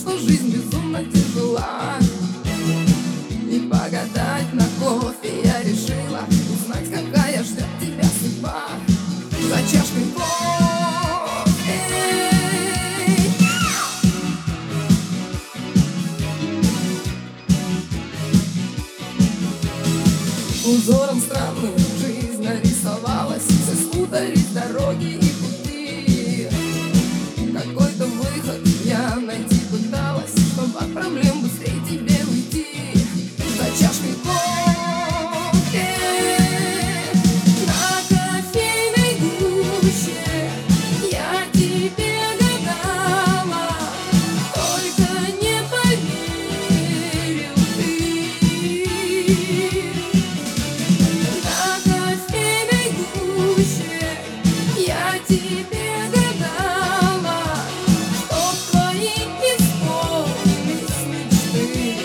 что жизнь безумно тяжела. И погадать на кофе я решила, узнать, какая ждет тебя судьба за чашкой кофе. Узором странным жизнь нарисовалась, все спутались дороги и пути. Какой-то выход я найти пыталась, чтобы от проблем быстрее тебе уйти. За чашкой кофе на кофейной гуще я тебе гадала, только не поверил ты. На кофейной гуще я тебе гадала, чтоб твои исполнились мечты.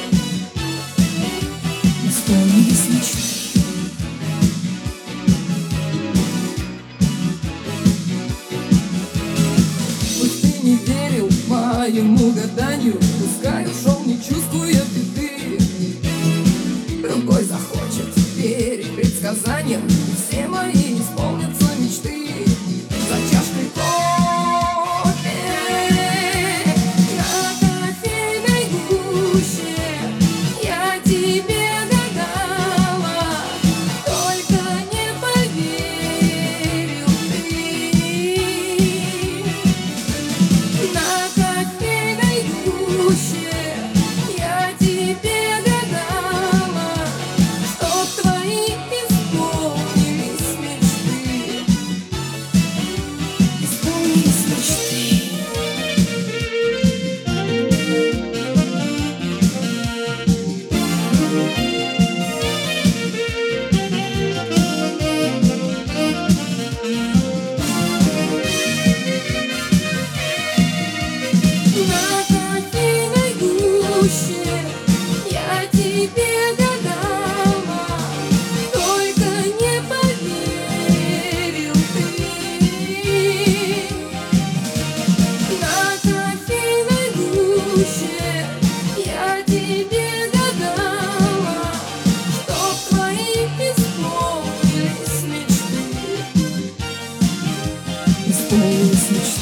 Исполнились мечты. Пусть ты не верил моему гаданию, пускай ушел, не чувствуя беды. Другой захочет верить предсказаниям, и все мои исполнятся мечты. За чашкой кофе на кофейной гуще я тебе гадала, только не поверил ты. На кофейной гуще я тебе гадала, чтоб твои исполнились мечты. Исполнились мечты. На кофейной гуще я тебе гадала, только не поверил ты. На кофейной гуще я тебе гадала, чтоб твои исполнились мечты. Исполнились мечты.